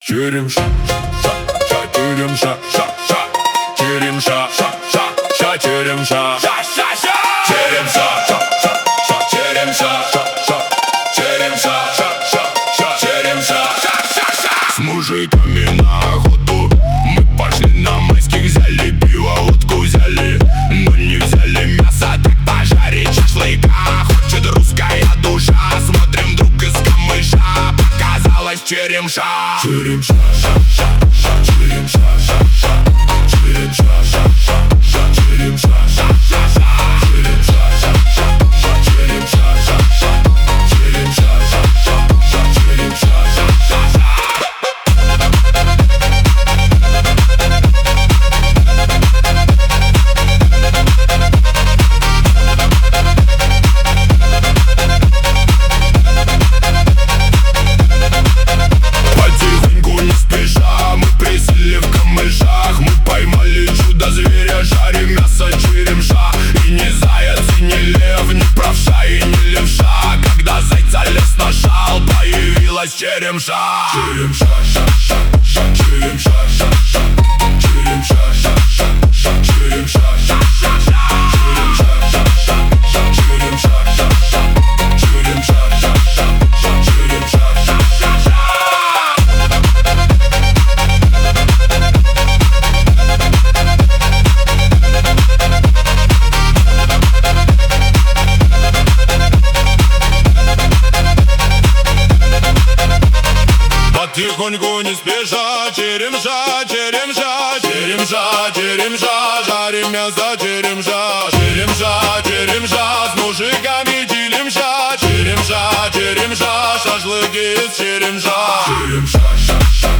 Черемша, ша, черемша, ша, ша, черемша, ша, ша, ша, черемша, ша, ша, ша, черемша, ша, ша, ша, черемша, ша, ша, черемша, ша, ша, ша, черемша, ша, ша, ша. С мужиками на охоту мы пошли на майских, взяли пиво, утку взяли, но не взяли мясо, так пожарить шашлыка. Хочет русская душа, смотрим друг из камыша, показалась черемша. Черемша, ша, ша, ша, черемша, ша, ша, черемша, ша, ша, ша, черемша, ша, ша, ша, черемша, ша, ша, ша, черемша, ша, ша, черемша, ша, ша, ша, черемша, ша, ша, ша. Черемша, черемша, ша, ша, ша, черемша, ша, ша, черемша, ша, ша, ша, черемша, ша, ша, ша, черемша, ша, ша, ша, черемша, ша, ша, черемша, ша, ша, ша, черемша, ша, ша, ша. Потихоньку не спеша, черемша, черемша, черемша, черемша, жарим мясо, черемша, черемша, черемша, с мужиками делимся, черемша, черемша, шашлыки из черемша, черемша, ша, ша.